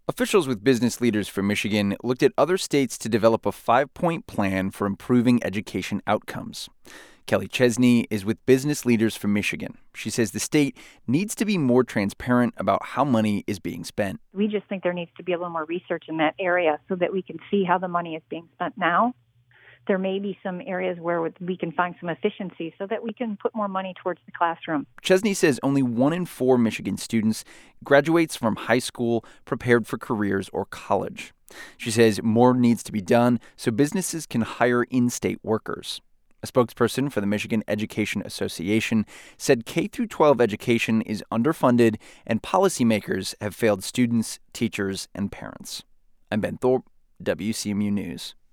Officials with Business Leaders for Michigan looked at other states to develop a 5-point plan for improving education outcomes. Kelly Chesney is with Business Leaders for Michigan. She says the state needs to be more transparent about how money is being spent. We just think there needs to be a little more research in that area so that we can see how the money is being spent now. There may be some areas where we can find some efficiency so that we can put more money towards the classroom. Chesney says only 1 in 4 Michigan students graduates from high school prepared for careers or college. She says more needs to be done so businesses can hire in-state workers. A spokesperson for the Michigan Education Association said K-12 education is underfunded and policymakers have failed students, teachers, and parents. I'm Ben Thorpe, WCMU News.